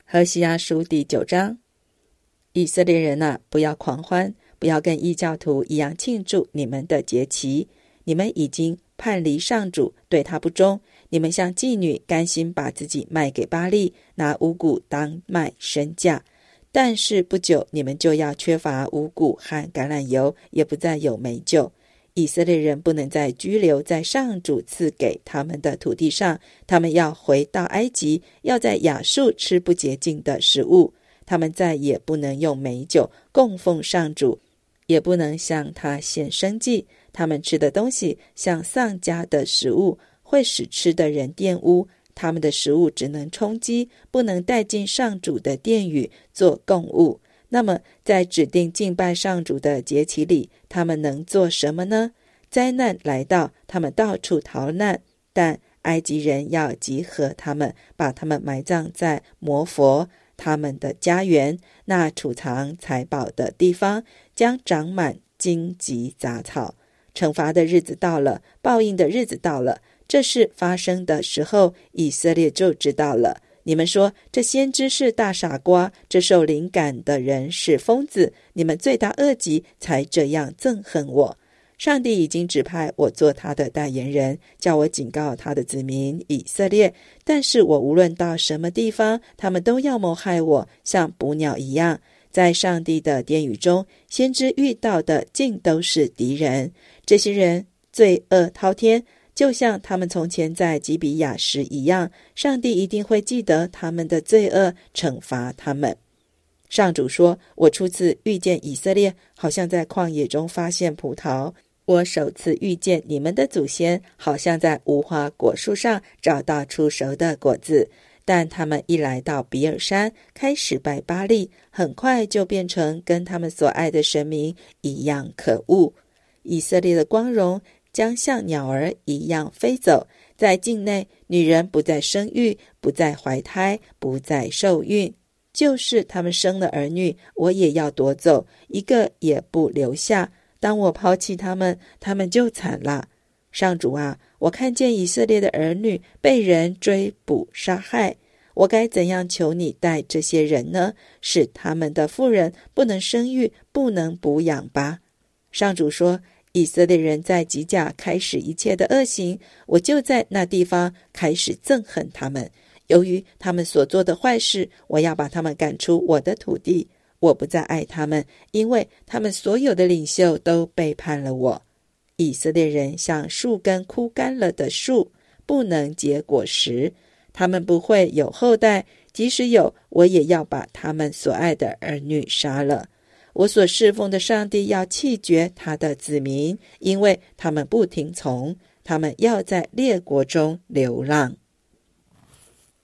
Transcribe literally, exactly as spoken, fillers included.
何西阿书第九章，以色列人啊，不要狂欢，不要跟异教徒一样庆祝你们的节期。你们已经叛离上主，对他不忠。你们像妓女，甘心把自己卖给巴力，拿五谷当卖身价。但是不久，你们就要缺乏五谷和橄榄油，也不再有美酒。以色列人不能再居留在上主赐给他们的土地上，他们要回到埃及，要在亚述吃不洁净的食物。他们再也不能用美酒供奉上主，也不能向他献生祭。他们吃的东西像丧家的食物，会使吃的人玷污。他们的食物只能充饥，不能带进上主的殿宇做供物。那么在指定敬拜上主的节期里，他们能做什么呢？灾难来到，他们到处逃难，但埃及人要集合他们，把他们埋葬在摩佛，他们的家园，那储藏财宝的地方，将长满荆棘杂草。惩罚的日子到了，报应的日子到了，这事发生的时候，以色列就知道了。你们说这先知是大傻瓜，这受灵感的人是疯子，你们罪大恶极，才这样憎恨我。上帝已经指派我做他的代言人，叫我警告他的子民以色列，但是我无论到什么地方，他们都要谋害我，像捕鸟一样。在上帝的殿宇中，先知遇到的尽都是敌人，这些人罪恶滔天，就像他们从前在基比亚时一样，上帝一定会记得他们的罪恶，惩罚他们。上主说，我初次遇见以色列，好像在旷野中发现葡萄。我首次遇见你们的祖先，好像在无花果树上找到出熟的果子。但他们一来到比尔山，开始拜巴力，很快就变成跟他们所爱的神明一样可恶。以色列的光荣将像鸟儿一样飞走，在境内，女人不再生育，不再怀胎，不再受孕，就是他们生了儿女，我也要夺走，一个也不留下。当我抛弃他们，他们就惨了。上主啊，我看见以色列的儿女被人追捕杀害，我该怎样求你待这些人呢？使他们的妇人不能生育，不能哺养吧。上主说，以色列人在吉甲开始一切的恶行，我就在那地方开始憎恨他们。由于他们所做的坏事，我要把他们赶出我的土地。我不再爱他们，因为他们所有的领袖都背叛了我。以色列人像树根枯干了的树，不能结果实，他们不会有后代，即使有，我也要把他们所爱的儿女杀了。我所侍奉的上帝要弃绝他的子民，因为他们不听从，他们要在列国中流浪。